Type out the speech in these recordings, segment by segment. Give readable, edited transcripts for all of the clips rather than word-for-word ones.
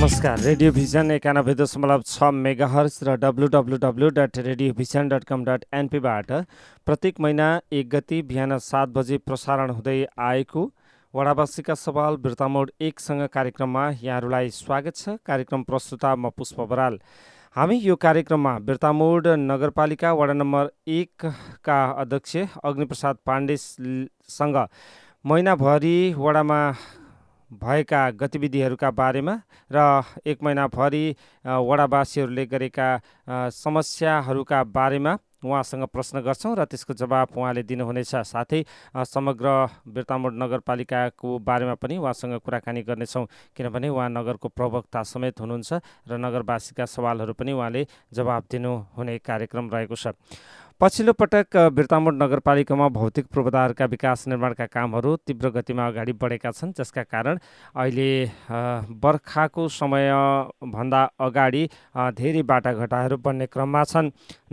नमस्कार, radio vision 91.6 megahertz र www.radiovision.com.np बाट प्रत्येक महिना 1 गति बिहान 7 बजे प्रसारण हुँदै आएको वडावासीका सवाल बिर्तामोड 1 सँग कार्यक्रममा यहाँहरूलाई स्वागत छ। कार्यक्रम प्रस्तुता म पुष्प बराल। हामी यो कार्यक्रममा बिर्तामोड नगरपालिका वडा नम्बर 1 का अध्यक्ष अग्निप्रसाद पाण्डेसँग महिनाभरि वडामा भएका गतिविधिहरूका बारेमा र एक महिनाभरि वडावासीहरूले गरेका समस्याहरूका बारेमा उहाँसँग प्रश्न गर्छौँ र त्यसको जवाब उहाँले दिनुहुनेछ। साथै समग्र बिर्तामोड नगरपालिकाको बारेमा पनि उहाँसँग कुराकानी गर्नेछौँ, किनभने उहाँ नगरको प्रवक्ता समेत हुनुहुन्छ र नगरवासीका सवालहरू पनि उहाँले जवाब दिनुहुने कार्यक्रम रहेको छ। पछिल्लो पटक बिर्तामोड नगरपालिकामा भौतिक पूर्वाधारका विकास निर्माणका कामहरू तीव्र गतिमा अगाडि बढेका छन्, जसका कारण अहिले बर्खाको समयभन्दा अगाडि धेरै बाटाघाटाहरू बन्ने क्रममा छन्।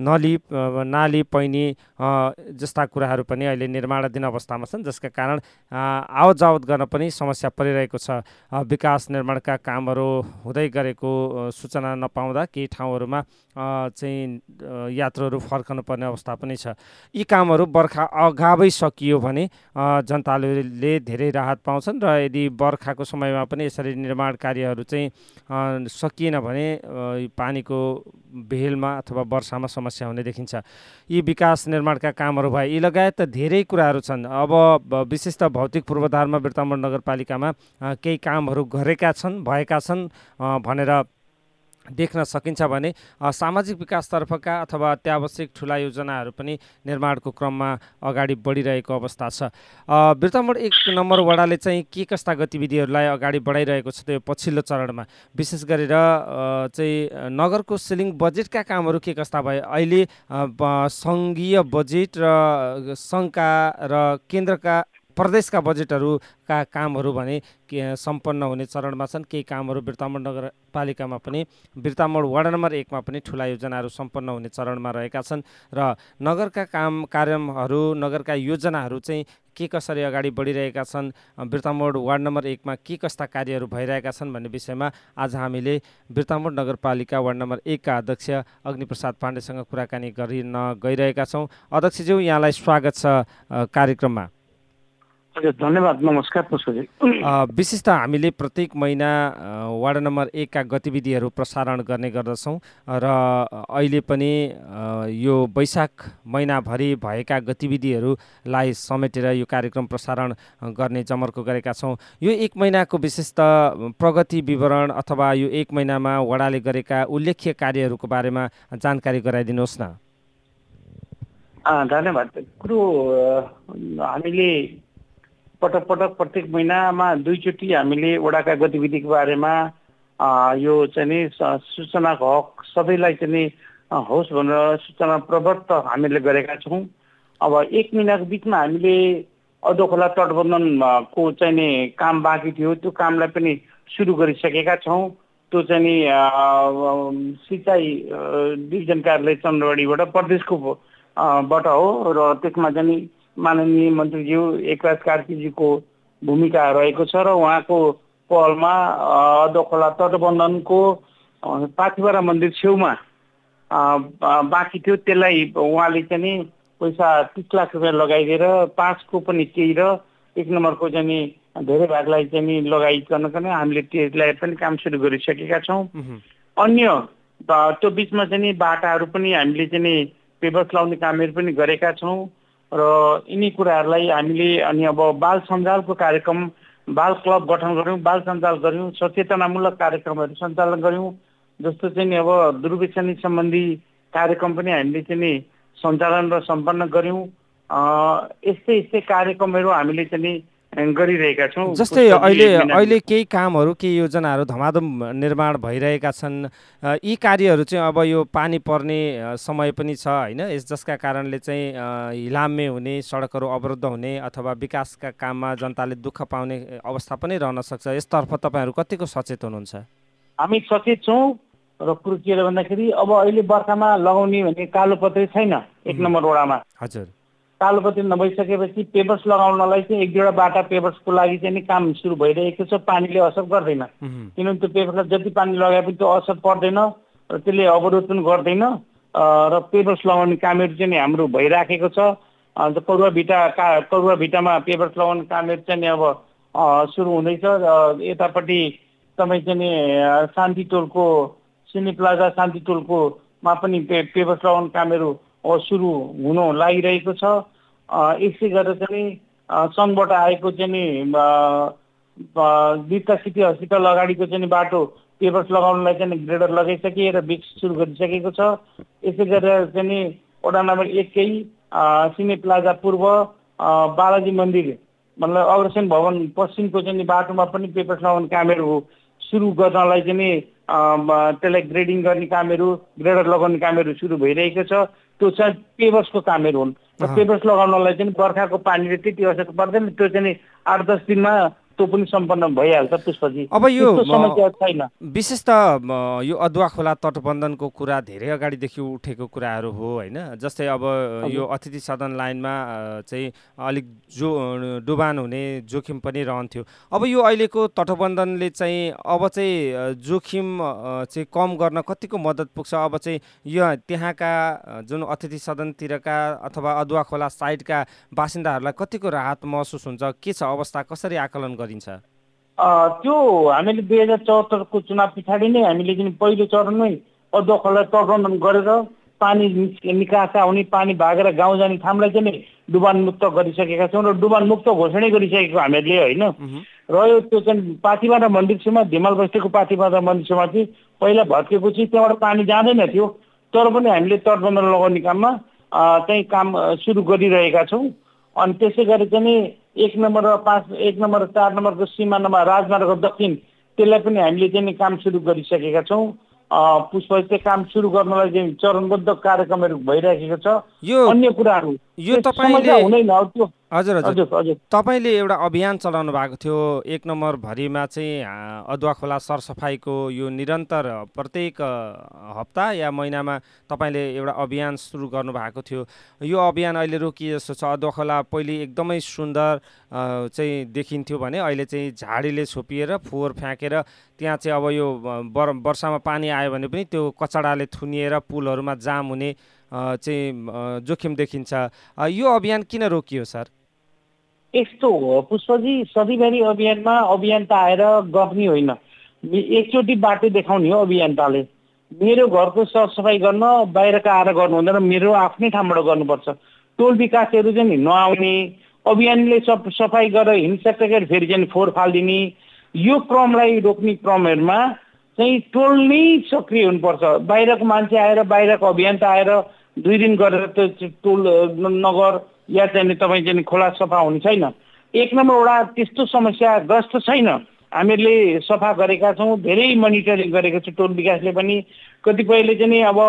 नाली पैनी जस्ता कुराहरू पनि अहिले निर्माणाधीन अवस्थामा छन्, जसका कारण आवत जावत गर्न पनि समस्या परिरहेको छ। विकास निर्माणका कामहरू हुँदै गरेको सूचना नपाउँदा केही ठाउँहरूमा चाहिँ यात्रुहरू फर्कनु पर्ने अवस्था पनि छ। यी कामहरू बर्खा अगावै सकियो भने जनताले धेरै राहत पाउँछन् र यदि बर्खाको समयमा पनि यसरी निर्माण कार्यहरू चाहिँ सकिएन भने पानीको बेहेलमा अथवा वर्षामा समस्या हुने देखिन्छ। यी विकास निर्माणका कामहरू भए, यी लगायत धेरै कुराहरू छन्। अब विशेषतः भौतिक पूर्वाधारमा बिर्तामोड नगरपालिकामा केही कामहरू भएका छन् भनेर देख्न सकिन्छ भने सामाजिक विकासतर्फका अथवा अत्यावश्यक ठुला योजनाहरू पनि निर्माणको क्रममा अगाडि बढिरहेको अवस्था छ। बिर्तामोड 1 नम्बर वडाले चाहिँ के कस्ता गतिविधिहरूलाई अगाडि बढाइरहेको छ त्यो पछिल्लो चरणमा, विशेष गरेर चाहिँ नगरको सिलिङ बजेटका कामहरू के कस्ता भए? अहिले सङ्घीय बजेट र सङ्घका र केन्द्रका प्रदेशका बजेटहरूका कामहरू भने सम्पन्न हुने चरणमा छन्। केही कामहरू बिर्तामोड नगरपालिकामा पनि बिर्तामोड वडा नम्बर 1 मा पनि ठुला योजनाहरू सम्पन्न हुने चरणमा रहेका छन् र नगरका कार्यहरू नगरका योजनाहरू चाहिँ के कसरी अगाडि बढिरहेका छन्, बिर्तामोड वार्ड नम्बर 1 मा के कस्ता कार्यहरू भइरहेका छन् भन्ने विषयमा आज हामीले बिर्तामोड नगरपालिका वार्ड नम्बर 1 का अध्यक्ष अग्निप्रसाद पाण्डेसँग कुराकानी गर्न गइरहेका छौँ। अध्यक्षज्यू, यहाँलाई स्वागत छ कार्यक्रममा। हजुर, धन्यवाद। नमस्कार पुष्पजी। विशेष त हामीले प्रत्येक महिना वार्ड नम्बर 1 का गतिविधिहरू प्रसारण गर्ने गर्दछौँ र अहिले पनि यो वैशाख महिनाभरि भएका गतिविधिहरूलाई समेटेर यो कार्यक्रम प्रसारण गर्ने जमर्को गरेका छौँ। यो 1 महिनाको विशेष त प्रगति विवरण अथवा यो 1 महिनामा वडाले गरेका उल्लेख्य कार्यहरूको बारेमा जानकारी गराइदिनुहोस् न। धन्यवाद। हामीले पटक प्रत्येक महिनामा 2 चोटि हामीले वडाका गतिविधिको बारेमा यो चाहिँ नि सूचनाको हक सबैलाई चाहिँ नि होस् भनेर सूचना प्रवर्त हामीले गरेका छौँ। अब 1 महिनाको बिचमा हामीले अदोखोला तटबन्धनको चाहिँ नि काम बाँकी थियो, त्यो कामलाई पनि सुरु गरिसकेका छौँ। त्यो चाहिँ नि सिँचाइ डिभिजन कार्यालय चन्द्रवाडीबाट प्रदेशको बाट हो र त्यसमा चाहिँ नि माननीय मन्त्रीज्यू एकराज कार्कीजीको भूमिका रहेको छ र उहाँको पहलमा अदोखोला तटबन्धनको पाथिभरा मन्दिर छेउमा बाँकी थियो, त्यसलाई उहाँले चाहिँ नि पैसा 30 लाख रुपियाँ लगाइदिएर 5 को पनि केही र 1 नम्बरको चाहिँ नि धेरै भागलाई चाहिँ नि लगाइकन हामीले त्यसलाई पनि काम सुरु गरिसकेका छौँ। अन्य त्यो बिचमा चाहिँ नि बाटाहरू पनि हामीले चाहिँ नि पेपर्स लाउने कामहरू पनि गरेका छौँ र यिनी कुराहरूलाई हामीले अनि अब बाल सञ्जालको कार्यक्रम, बाल क्लब गठन गऱ्यौँ, बाल सञ्जाल गऱ्यौँ, सचेतनामूलक कार्यक्रमहरू सञ्चालन गऱ्यौँ। जस्तो चाहिँ नि अब दुर्व्यसनी सम्बन्धी कार्यक्रम पनि हामीले चाहिँ नि सञ्चालन र सम्पन्न गऱ्यौँ। यस्तै कार्यक्रमहरू हामीले चाहिँ नि गरिरहेका छौँ। जस्तै अहिले केही कामहरू, केही योजनाहरू धमाधम निर्माण भइरहेका छन्। यी कार्यहरू चाहिँ अब यो पानी पर्ने समय पनि छ होइन, जसका कारणले चाहिँ हिलाम्मे हुने, सडकहरू अवरुद्ध हुने अथवा विकासका काममा जनताले दुःख पाउने अवस्था पनि रहन सक्छ। यसतर्फ तपाईँहरू कतिको सचेत हुनुहुन्छ? हामी सचेत छौँ र कुरो के हो भन्दाखेरि अब अहिले बर्खामा लगाउने भने कालो पत्रै छैन 1 नम्बर वडामा। हजुर, कालोपत्री नभइसकेपछि पेपर्स लगाउनलाई चाहिँ एक दुईवटा बाटा पेपर्सको लागि चाहिँ नि काम सुरु भइरहेको छ। पानीले असर गर्दैन, किनभने त्यो पेपर्सलाई जति पानी लगाए पनि त्यो असर पर्दैन र त्यसले अवरोध पनि गर्दैन र पेपर्स लगाउने कामहरू चाहिँ हाम्रो भइराखेको छ। अन्त करुवा भिटामा पेपर्स लगाउने कामहरू चाहिँ अब सुरु हुँदैछ। र यतापट्टि तपाईँ चाहिँ नि शान्ति टोलको सिनी प्लाजा शान्ति टोलकोमा पनि पेपर्स लगाउने कामहरू सुरु हुन लागिरहेको छ। यसै गरेर चाहिँ सङ्घबाट आएको चाहिँ नि बिर्ता सिटी हस्पिटल अगाडिको चाहिँ बाटो पेपर्स लगाउनलाई चाहिँ ग्रेडर लगाइसके र बिक्स सुरु गरिसकेको छ। यसै गरेर चाहिँ नि वडा नम्बर 1कै सिने प्लाजा पूर्व बालाजी मन्दिर मतलब अग्रसेन भवन पश्चिमको चाहिँ बाटोमा पनि पेपर्स लगाउने कामहरू सुरु गर्नलाई चाहिँ नि त्यसलाई ग्रेडिङ गर्ने कामहरू ग्रेडर लगाउने कामहरू सुरु भइरहेको छ। त्यो चाहिँ पेपर्सको कामहरू हुन् र पेपर्स लगाउनलाई चाहिँ बर्खाको पानीले त्यति असर पर्दैन। त्यो चाहिँ 8-10 दिनमा त्यो पनि सम्पन्न भइहाल्छ। त्यसपछि अब यो समस्या छैन। विशेष त यो अदुवा खोला तटबन्धनको कुरा धेरै अगाडिदेखि उठेको कुराहरू हो होइन। जस्तै अब यो अतिथि सदन लाइनमा चाहिँ अलिक डुबान हुने जोखिम पनि रहन्थ्यो। अब यो अहिलेको तटबन्धनले चाहिँ अब चाहिँ जोखिम चाहिँ कम गर्न कतिको मद्दत पुग्छ? अब चाहिँ यो त्यहाँका जुन अतिथि सदनतिरका अथवा अदुवा खोला साइडका बासिन्दाहरूलाई कतिको राहत महसुस हुन्छ? के छ अवस्था? कसरी आकलन गरिन्छ? त्यो हामीले 2074को चुनाव पछाडि नै हामीले चाहिँ पहिलो चरणमै अदुवा खोला तटबन्धन गरेर पानी निकास आउने पानी भागेर गाउँ जाने ठाउँलाई चाहिँ डुबान मुक्त गरिसकेका छौँ र डुबान मुक्त घोषणा गरिसकेको हामीले होइन। रह्यो त्यो चाहिँ पाथिमारा मन्दिरसम्म धिमाल बस्तीको पाथिमारा मन्दिरसम्म चाहिँ पहिला भत्केको चाहिँ त्यहाँबाट पानी जाँदैन थियो, तर पनि हामीले तटबन्धन लगाउने काममा चाहिँ काम सुरु गरिरहेका छौँ। अनि त्यसै गरी चाहिँ 1 नम्बर र 4 नम्बरको सिमानामा राजमार्गको दक्षिण त्यसलाई पनि हामीले चाहिँ काम सुरु गरिसकेका छौँ। पुष्पले त्यो काम सुरु गर्नलाई चाहिँ चरणबद्ध कार्यक्रमहरू भइरहेको छ। अन्य कुराहरू यो तपाईले हुँदैन। हजुर हजुर तपाईले एउटा अभियान चलाउनु भएको थियो 1 नम्बर भरिमा चाहिँ अदुवा खोला सरसफाइको यो निरन्तर प्रत्येक हप्ता या महिनामा तपाईले एउटा अभियान सुरु गर्नु भएको थियो। यो अभियान अहिले रोकिए जस्तो छ। अदुवा खोला पहिले एकदमै सुन्दर चाहिँ देखिन्थ्यो भने अहिले चाहिँ झाडीले छोपिएर फोहोर फ्याँकेर त्यहाँ चाहिँ अब यो वर्षामा पानी आयो भने पनि त्यो कचडाले थुनिएर पुलहरूमा जाम हुने चाहिँ जोखिम देखिन्छ। यो अभियान किन रोकियो सर? यस्तो हो पुष्पजी, सधैँभरि अभियानमा अभियन्ता आएर गर्ने होइन, एकचोटि बाटो देखाउने हो अभियन्ताले। मेरो घरको सरसफाइ गर्न बाहिरका आएर गर्नु हुँदैन, मेरो आफ्नै ठाउँबाट गर्नुपर्छ। टोल विकासहरू चाहिँ नआउने, अभियानले सफाइ गरेर हिँडिसकेर फेरि चाहिँ फोहोर फालिदिने, यो क्रमलाई रोक्ने क्रमहरूमा चाहिँ टोल नै सक्रिय हुनुपर्छ। बाहिरको मान्छे आएर बाहिरको अभियन्ता आएर 2 दिन गरेर त्यो टोल नगर या चाहिँ तपाईँ चाहिँ खोला सफा हुने छैन। 1 नम्बर वडा त्यस्तो समस्याग्रस्त छैन। हामीले सफा गरेका छौँ, धेरै मोनिटरिङ गरेको छ टोल विकासले पनि। कतिपयले चाहिँ अब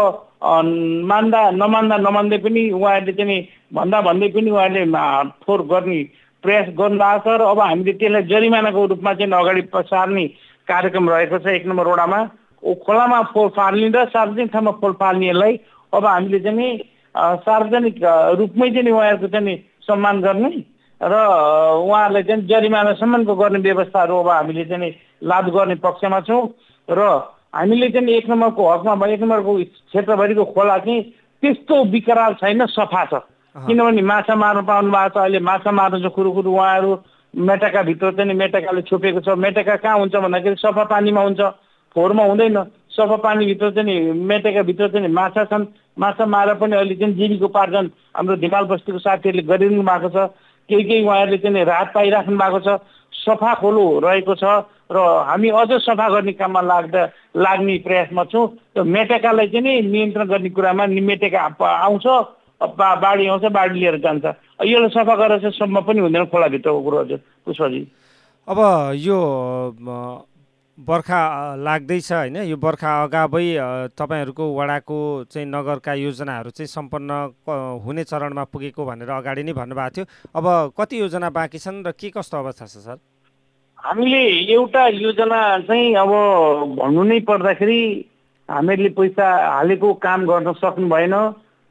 नमान्दै पनि उहाँहरूले चाहिँ भन्दै पनि उहाँहरूले फोहोर गर्ने प्रयास गर्नुभएको छ र अब हामीले त्यसलाई जरिमानाको रूपमा चाहिँ अगाडि सार्ने कार्यक्रम रहेको छ 1 नम्बर वडामा। खोलामा फोहोर फाल्ने र सार्वजनिक ठाउँमा फोहोर फाल्नेहरूलाई अब हामीले चाहिँ सार्वजनिक रूपमै चाहिँ उहाँहरूको चाहिँ सम्मान गर्ने र उहाँहरूलाई चाहिँ जरिमानासम्मको गर्ने व्यवस्थाहरू अब हामीले चाहिँ लागू गर्ने पक्षमा छौँ। र हामीले चाहिँ 1 नम्बरको हकमा 1 नम्बरको क्षेत्रभरिको खोला चाहिँ त्यस्तो विकराल छैन, सफा छ। किनभने माछा मार्न पाउनु भएको छ। अहिले माछा मार्नु चाहिँ कुरुकुरु उहाँहरू मेटकाभित्र चाहिँ मेटकाले छोपेको छ। मेटका कहाँ हुन्छ भन्दाखेरि सफा पानीमा हुन्छ, फोहोरमा हुँदैन। सफा पानीभित्र चाहिँ मेटकाभित्र चाहिँ माछा छन्। माछा मारेर पनि अहिले चाहिँ जीविकोपार्जन हाम्रो धिमाल बस्तीको साथीहरूले गरिरहनु भएको छ। केही उहाँहरूले चाहिँ राहत पाइराख्नु भएको छ। सफा खोलो रहेको छ र हामी अझ सफा गर्ने काममा लाग्ने प्रयासमा छौँ। त्यो मेटकालाई चाहिँ नियन्त्रण गर्ने कुरामा मेटका आउँछ, बाढी आउँछ, बाढी लिएर जान्छ। यसलाई सफा गरेर चाहिँ सम्म पनि हुँदैन खोलाभित्रको कुरो हजुर पुष्पजी। अब यो बर्खा लाग्दैछ होइन, यो बर्खा अगावै तपाईँहरूको वडाको चाहिँ नगरका योजनाहरू चाहिँ सम्पन्न हुने चरणमा पुगेको भनेर अगाडि नै भन्नुभएको थियो। अब कति योजना बाँकी छन् र के कस्तो अवस्था छ सर? हामीले एउटा योजना चाहिँ अब भन्नु नै पर्दाखेरि हामीहरूले पैसा हालेको काम गर्न सक्नु भएन।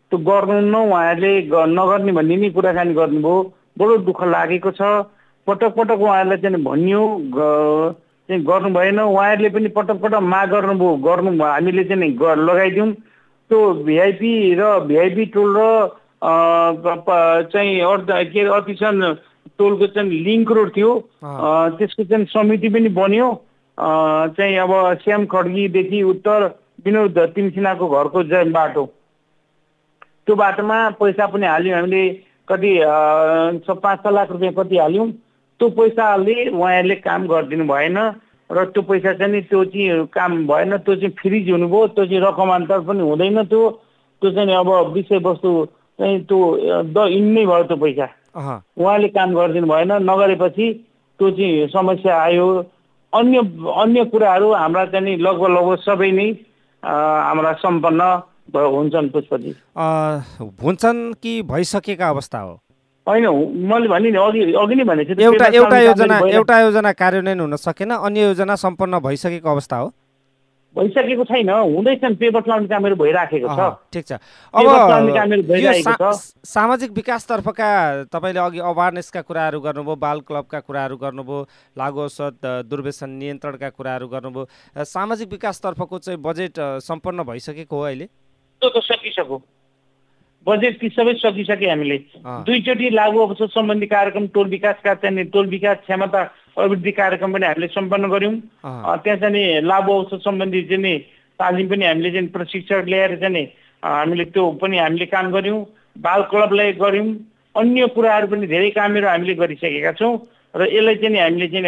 त्यो गर्नुहुन्न, उहाँहरूले नगर्ने भन्ने नै कुराकानी गर्नुभयो। बडो दुःख लागेको छ। पटक पटक उहाँहरूलाई चाहिँ भनियो चाहिँ गर्नु भएन। उहाँहरूले पनि पटक पटक माग गर्नुभयो, हामीले चाहिँ लगाइदिउँ। त्यो भिआइपी र भिआइपी टोल र चाहिँ के अरे अतिसन टोलको चाहिँ लिङ्क रोड थियो, त्यसको चाहिँ समिति पनि बन्यो। चाहिँ अब श्याम खड्गीदेखि उत्तर विनोद तिमसिनाको घरको बाटो, त्यो बाटोमा पैसा पनि हाल्यौँ हामीले, कति 5-6 लाख रुपियाँ कति हाल्यौँ। त्यो पैसाले उहाँहरूले काम गरिदिनु भएन र त्यो पैसा चाहिँ त्यो चाहिँ काम भएन, त्यो चाहिँ फ्रिज हुनुभयो। त्यो चाहिँ रकमान्तर पनि हुँदैन, त्यो चाहिँ अब विषयवस्तु चाहिँ त्यो इन नै भयो। त्यो पैसा उहाँले काम गरिदिनु भएन, नगरेपछि त्यो चाहिँ समस्या आयो। अन्य कुराहरू हाम्रा चाहिँ लगभग सबै नै हाम्रा सम्पन्न हुन्छन्। पुष्पजी हुन्छन् कि भइसकेका अवस्था हो? होइन, मैले भने नि अघि नै भनेको छु, एउटा योजना कार्यान्वयन हुन सकेन, अन्य योजना सम्पन्न भइसकेको अवस्था हो? भइसकेको छैन, हुँदैछन्। पेपर चलाउने कामहरू भइराखेको छ। ठिक छ। अब सामाजिक विकासतर्फका तपाईँले अघि अवेरनेसका कुराहरू गर्नुभयो, बाल क्लबका कुराहरू गर्नुभयो, लागु औषध दुर्व्यसन नियन्त्रणका कुराहरू गर्नुभयो। सामाजिक विकासतर्फको चाहिँ बजेट सम्पन्न भइसकेको हो अहिले? त्यो त सकिसक्यो, बजेट ती सबै सकिसके। हामीले 2 चोटि लागु औषध सम्बन्धी कार्यक्रम, टोल विकासका चाहिँ टोल विकास क्षमता अभिवृद्धि कार्यक्रम पनि हामीले सम्पन्न गऱ्यौँ। त्यहाँ चाहिँ लागु औषध सम्बन्धी चाहिँ तालिम पनि हामीले चाहिँ प्रशिक्षक ल्याएर चाहिँ हामीले त्यो पनि हामीले काम गऱ्यौँ। बाल क्लबलाई गऱ्यौँ। अन्य कुराहरू पनि धेरै कामहरू हामीले गरिसकेका छौँ र यसलाई चाहिँ हामीले चाहिँ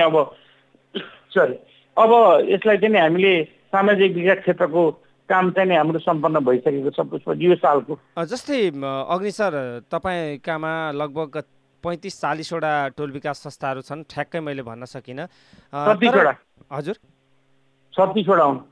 अब यसलाई चाहिँ हामीले सामाजिक विकास क्षेत्रको काम चाहिँ हाम्रो सम्पन्न भइसकेको छ पुष्पजी यो सालको। जस्तै अग्नि सर, तपाईँकामा लगभग 35-40 वटा टोल विकास संस्थाहरू छन्, ठ्याक्कै मैले भन्न सकिनँ। 36 वटा। हजुर 36 वटा हुन्।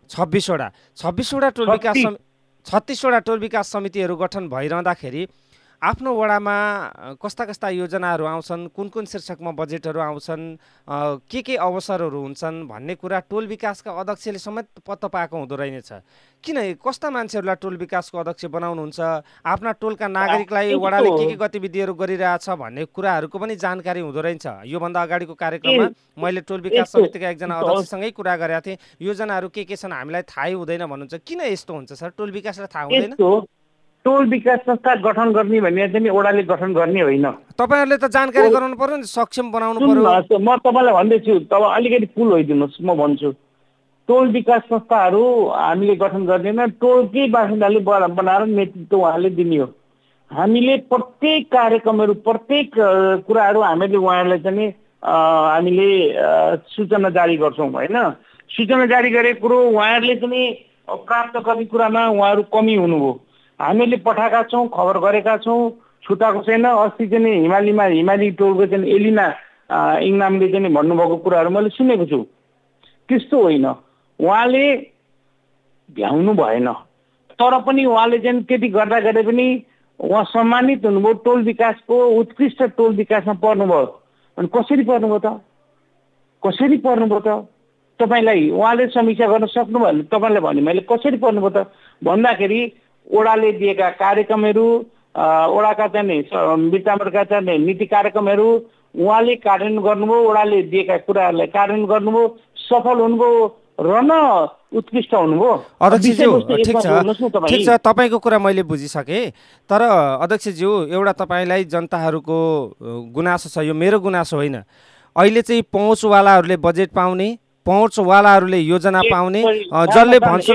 26 वटा टोल विकास 36 वटा टोल विकास समितिहरू गठन भइरहँदाखेरि आफ्नो वडामा कस्ता कस्ता योजनाहरू आउँछन्, कुन शीर्षकमा बजेटहरू आउँछन्, के अवसरहरू हुन्छन् भन्ने कुरा टोल विकासका अध्यक्षले समेत पत्ता पाएको हुँदो रहेछ। किन कस्ता मान्छेहरूलाई टोल विकासको अध्यक्ष बनाउनुहुन्छ, आफ्ना टोलका नागरिकलाई वडाले के गतिविधिहरू गरिरहेछ भन्ने कुराहरूको पनि जानकारी हुँदो रहेछ। योभन्दा अगाडिको कार्यक्रममा मैले टोल विकास समितिका एकजना अध्यक्षसँगै कुरा गरेका थिएँ। योजनाहरू के छन् हामीलाई थाहै हुँदैन भन्नुहुन्छ। किन यस्तो हुन्छ सर? टोल विकासलाई थाहा हुँदैन? टोल विकास संस्था गठन गर्ने भन्ने चाहिँ ओडाले गठन गर्ने होइन। तपाईहरुले त जानकारी गराउनु पर्यो नि, सक्षम बनाउनु पर्यो। म तपाईलाई भन्दैछु, तब अलिकति पुल होइदिनुस्। म भन्छु टोल विकास संस्थाहरू हामीले गठन गर्दैन, टोलकै बासिन्दाले बनाएर नेतृत्व उहाँले दिने हो। हामीले प्रत्येक कार्यक्रमहरू, प्रत्येक कुराहरू हामीले उहाँहरूलाई चाहिँ हामीले सूचना जारी गर्छौँ होइन। सूचना जारी गरेको कुरो उहाँहरूले चाहिँ प्राप्त गर्ने कुरामा उहाँहरू कमी हुनुभयो। हामीले पठाएका छौँ, खबर गरेका छौँ, छुटाएको छैन। अस्ति चाहिँ हिमाली टोलको चाहिँ एलिना इङनामले चाहिँ भन्नुभएको कुराहरू मैले सुनेको छु। त्यस्तो होइन, उहाँले भ्याउनु भएन, तर पनि उहाँले चाहिँ त्यति गर्दा पनि उहाँ सम्मानित हुनुभयो। टोल विकासको उत्कृष्ट टोल विकासमा पर्नुभयो। अनि कसरी पर्नुभयो त? कसरी पर्नुभयो त? तपाईँलाई उहाँले समीक्षा गर्न सक्नुभयो। तपाईँलाई भने मैले कसरी पर्नुभयो त भन्दाखेरि ओडाले दिएका कार्यक्रमहरू, ओडाका चाहिँ विचारका चाहिँ नीति कार्यक्रमहरू उहाँले कार्यान्वयन गर्नुभयो। ओडाले दिएका कुराहरूलाई कार्यान्वयन गर्नुभयो, सफल हुनुभयो र न उत्कृष्ट हुनुभयो। अध्यक्षज्यू ठिक छ, तपाईँको कुरा मैले बुझिसकेँ। तर अध्यक्षज्यू, एउटा तपाईँलाई जनताहरूको गुनासो छ, यो मेरो गुनासो होइन। अहिले चाहिँ पहुँचवालाहरूले बजेट पाउने, पहुँचवालाहरूले योजना पाउने, जसले भन्छुन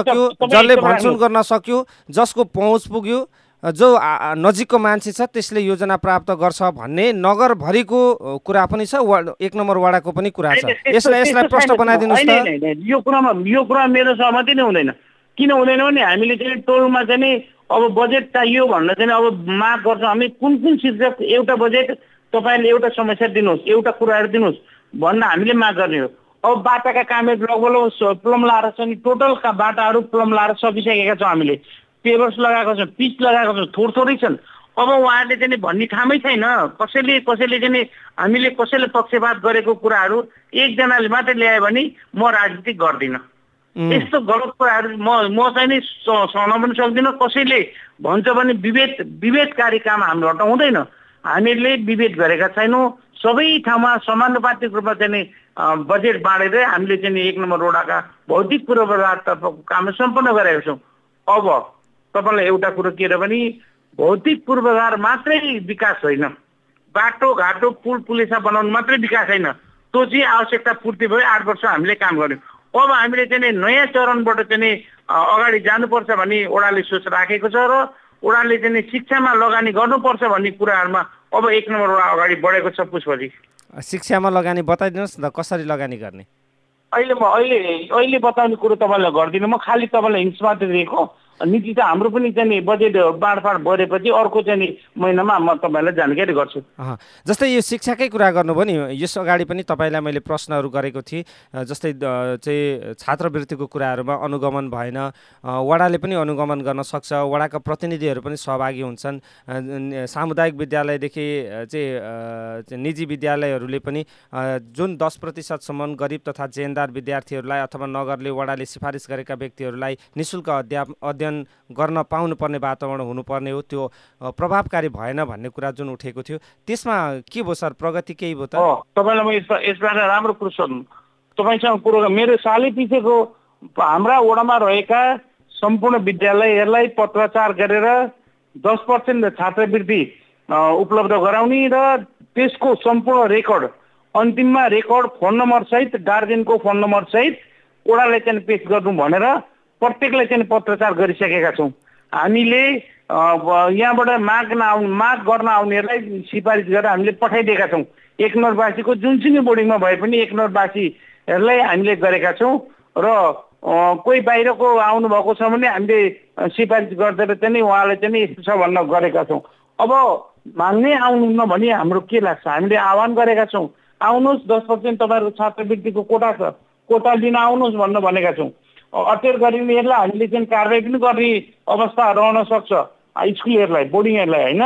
गर्न सक्यो, जसको पहुँच पुग्यो, जो नजिकको मान्छे छ त्यसले योजना प्राप्त गर्छ भन्ने नगरभरिको कुरा पनि छ, 1 नम्बर वाडाको पनि कुरा छ। यसलाई प्रश्न बनाइदिनुहोस् त। यो कुरा मेरो सहमति नै हुँदैन। किन हुँदैन भने हामीले चाहिँ टोलमा चाहिँ अब बजेट चाहियो भनेर चाहिँ अब माग गर्छौँ। हामी कुन शीर्षक, एउटा बजेट तपाईँले एउटा समस्या दिनुहोस्, एउटा कुराहरू दिनुहोस् भन्न हामीले माग गर्ने हो। अब बाटाका कामहरू लगभग प्लम लाएर चाहिँ टोटल बाटाहरू प्लम लाएर सकिसकेका छौँ। हामीले पेभर्स लगाएको छौँ, पिच लगाएको छौँ, थोरै छन्। अब उहाँहरूले चाहिँ भन्ने ठामै छैन। कसैले चाहिँ हामीले कसैले पक्षपात गरेको कुराहरू एकजनाले मात्रै ल्यायो भने म राजनीति गर्दिनँ। यस्तो गलत कुराहरू म चाहिँ नि सहन पनि सक्दिनँ। कसैले भन्छ भने विभेदकारी काम हाम्रो हटाउँदैन। हामीले विभेद गरेका छैनौँ। सबै ठाउँमा समानुपातिक रूपमा चाहिँ नि बजेट बाँडेर हामीले चाहिँ नि 1 नम्बर वडाका भौतिक पूर्वाधारतर्फको काम सम्पन्न गरेका छौँ। अब तपाईँलाई एउटा कुरो के र भने भौतिक पूर्वाधार मात्रै विकास होइन, बाटोघाटो पुल पुलेसा बनाउनु मात्रै विकास होइन। त्यो चाहिँ आवश्यकता पूर्ति भयो। 8 वर्ष हामीले काम गर्यौँ। अब हामीले चाहिँ नि नयाँ चरणबाट चाहिँ नि अगाडि जानुपर्छ भन्ने ओडाले सोच राखेको छ र ओडाले चाहिँ नि शिक्षामा लगानी गर्नुपर्छ भन्ने कुराहरूमा अब 1 नम्बर वडा अगाडि बढेको छ। पुष्पजी, शिक्षामा लगानी बताइदिनुहोस् न, कसरी लगानी गर्ने? अहिले बताउने कुरो तपाईँलाई गर्दिनँ म। खालि तपाईँलाई हिन्ट्स मात्रै दिएको। नीति त हाम्रो पनि चाहिँ नि बजेट बाँडफाँड भरेपछि अर्को चाहिँ नि महिनामा म तपाईँलाई जानकारी गर्छु। जस्तै यो शिक्षाकै कुरा गर्नुभयो नि, यस अगाडि पनि तपाईँलाई मैले प्रश्नहरू गरेको थिएँ। जस्तै चाहिँ छात्रवृत्तिको कुराहरूमा अनुगमन भएन, वडाले पनि अनुगमन गर्न सक्छ, वडाका प्रतिनिधिहरू पनि सहभागी हुन्छन्। सामुदायिक विद्यालयदेखि चाहिँ निजी विद्यालयहरूले पनि जुन 10% गरिब तथा जेनदार विद्यार्थीहरूलाई अथवा नगरले वडाले सिफारिस गरेका व्यक्तिहरूलाई निःशुल्क अध्ययन गर्न पाउनुपर्ने वातावरण हुनुपर्ने हो, त्यो प्रभावकारी भएन भन्ने कुरा जुन उठेको थियो, त्यसमा के भयो सर? प्रगति केही भयो त? तपाईँलाई म यसबाट राम्रो कुरो सोध्नु। तपाईँसँग कुरो मेरो सालै पछिको हाम्रा वडामा रहेका सम्पूर्ण विद्यालयहरूलाई पत्राचार गरेर 10% छात्रवृत्ति उपलब्ध गराउने र त्यसको सम्पूर्ण रेकर्ड, अन्तिममा रेकर्ड फोन नम्बर सहित, गार्जियनको फोन नम्बर सहित वडाले चाहिँ पेश गर्नु भनेर प्रत्येकलाई चाहिँ पत्रचार गरिसकेका छौँ। हामीले यहाँबाट माग गर्न आउनेहरूलाई सिफारिस गरेर हामीले पठाइदिएका छौँ। 1 नम्बरवासीको जुनसुकै बोर्डिङमा भए पनि 1 नम्बरवासीहरूलाई हामीले गरेका छौँ र कोही बाहिरको आउनुभएको छ भने हामीले सिफारिस गरिदिएर चाहिँ उहाँलाई चाहिँ यस्तो छ भन्न गरेका छौँ। अब माग्ने आउनु भने हाम्रो के लाग्छ, हामीले आह्वान गरेका छौँ, आउनुहोस् 10% तपाईँहरूको छात्रवृत्तिको कोटा छ, कोटा लिन आउनुहोस् भन्न भनेका छौँ। अटेर गरिनेहरूलाई हामीले चाहिँ कारवाही पनि गर्ने अवस्था रहन सक्छ, स्कुलहरूलाई, बोर्डिङहरूलाई होइन।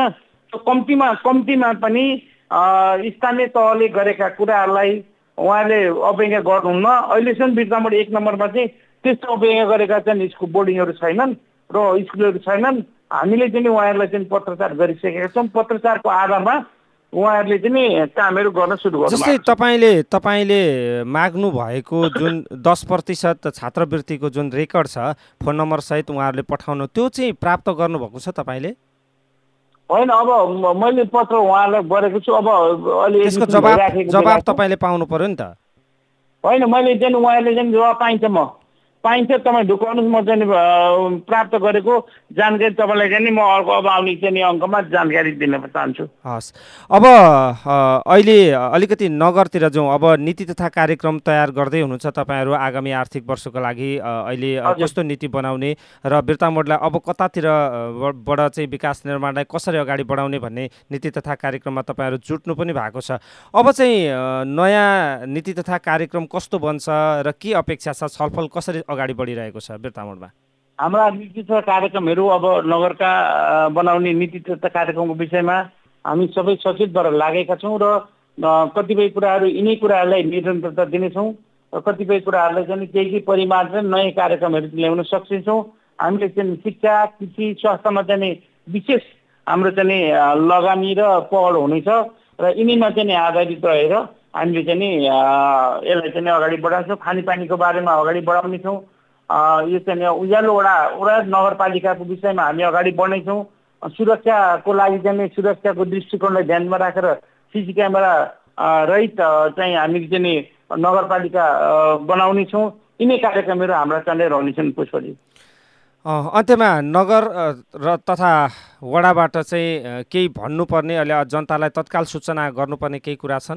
कम्तीमा पनि स्थानीय तहले गरेका कुराहरूलाई उहाँले अवहेलना गर्नुहुन्न। अहिलेसम्म बिर्तामोड 1 नम्बरमा चाहिँ त्यस्तो अवहेलना गरेका चाहिँ स्कुल बोर्डिङहरू छैनन् र स्कुलहरू छैनन्। हामीले चाहिँ उहाँहरूलाई चाहिँ पत्रचार गरिसकेका छौँ। पत्रचारको आधारमा उहाँहरूले चाहिँ कामहरू गर्न सुरु गर्नु। जस्तै तपाईँले माग्नु भएको जुन 10% छात्रवृत्तिको जुन रेकर्ड छ, फोन नम्बर सहित उहाँहरूले पठाउनु, त्यो चाहिँ प्राप्त गर्नुभएको छ तपाईँले? होइन, अब मैले पत्र उहाँलाई गरेको छु। अब अहिले त्यसको जवाब तपाईँले पाउनु पर्यो नि त। होइन, मैले चाहिँ उहाँहरूले चाहिँ जवाब पाइन्छ तपाईँ ढुकाउनुहोस्। म चाहिँ प्राप्त गरेको जानकारी तपाईँलाई चाहिँ म अब आउने चाहिँ अङ्कमा जानकारी दिन चाहन्छु। हस्, अब अहिले अलिकति नगरतिर जाउँ। अब नीति तथा कार्यक्रम तयार गर्दै हुनुहुन्छ तपाईँहरू आगामी आर्थिक वर्षको लागि। अहिले कस्तो नीति बनाउने र बिर्तामोडलाई अब कतातिरबाट चाहिँ विकास निर्माणलाई कसरी अगाडि बढाउने भन्ने नीति तथा कार्यक्रममा तपाईँहरू जुट्नु पनि भएको छ। अब चाहिँ नयाँ नीति तथा कार्यक्रम कस्तो बन्छ र के अपेक्षा छ? छलफल कसरी अगाडि बढिरहेको छ बिर्तामोडमा? हाम्रा नीति तथा कार्यक्रमहरू अब नगरका बनाउने नीति तथा कार्यक्रमको विषयमा हामी सबै सचेत भएर लागेका छौँ र कतिपय कुराहरू यिनै कुराहरूलाई निरन्तरता दिनेछौँ र कतिपय कुराहरूलाई चाहिँ केही परिमार्जन नयाँ कार्यक्रमहरू ल्याउन सक्छौँ। हामीले चाहिँ शिक्षा, कृषि, स्वास्थ्यमा चाहिँ विशेष हाम्रो चाहिँ लगानी र पहल हुनेछ र यिनीमा चाहिँ आधारित रहेर हामीले चाहिँ यसलाई चाहिँ अगाडि बढाउँछौँ। खानेपानीको बारेमा अगाडि बढाउनेछौँ। यो चाहिँ उज्यालो वडा नगरपालिकाको विषयमा हामी अगाडि बढ्नेछौँ। सुरक्षाको लागि चाहिँ सुरक्षाको दृष्टिकोणलाई ध्यानमा राखेर सिसी क्यामेरा रहित चाहिँ हामी चाहिँ नगरपालिका बनाउनेछौँ। यिनै कार्यक्रमहरू हाम्रा चाहिँ रहनेछन्। पुष्पजी, अन्त्यमा नगर र तथा वडाबाट चाहिँ केही भन्नुपर्ने, अहिले जनतालाई तत्काल सूचना गर्नुपर्ने केही कुरा छन्?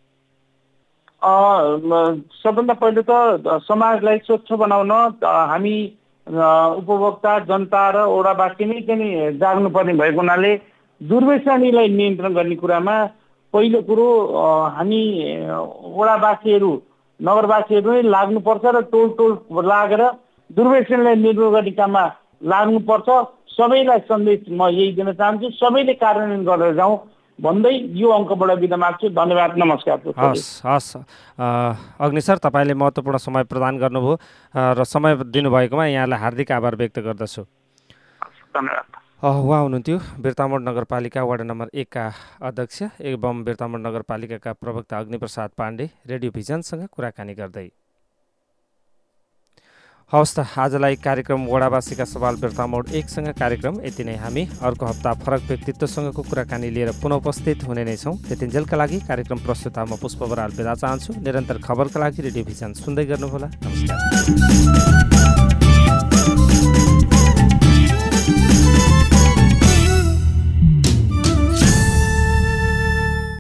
सबभन्दा पहिले त समाजलाई स्वच्छ बनाउन हामी उपभोक्ता, जनता र वडावासी नै चाहिँ जाग्नुपर्ने भएको हुनाले दुर्व्यसनीलाई नियन्त्रण गर्ने कुरामा पहिलो कुरो हामी वडावासीहरू, नगरवासीहरू नै लाग्नुपर्छ र टोल लागेर दुर्व्यसनीलाई निर्मूल गर्ने काममा लाग्नुपर्छ। सबैलाई सन्देश म यही दिन चाहन्छु, सबैले कार्यान्वयन गरेर जाउँ। भन्दै यो अङ्कबाट बिदा माग्छु। धन्यवाद, नमस्कार। हस् अग्नि सर, तपाईँले महत्त्वपूर्ण समय प्रदान गर्नुभयो र समय दिनुभएकोमा यहाँलाई हार्दिक आभार व्यक्त गर्दछु। धन्यवाद। उहाँ हुनुहुन्थ्यो बिर्तामोड नगरपालिका वार्ड नम्बर 1 का अध्यक्ष एवं बिर्तामोड नगरपालिकाका प्रवक्ता अग्निप्रसाद पाण्डे रेडियो भिजनसँग कुराकानी गर्दै। हवस् त, आजलाई कार्यक्रम वडावासीका सवाल बिर्तामोड 1सँग कार्यक्रम यति नै। हामी अर्को हप्ता फरक व्यक्तित्वसँगको कुराकानी लिएर पुनः उपस्थित हुने नै छौँ। त्यतिन्जेलका लागि कार्यक्रम प्रस्तुता म पुष्प बराल बिदा चाहन्छु। निरन्तर खबरका लागि रेडियो भिजन सुन्दै गर्नुहोला। नमस्कार।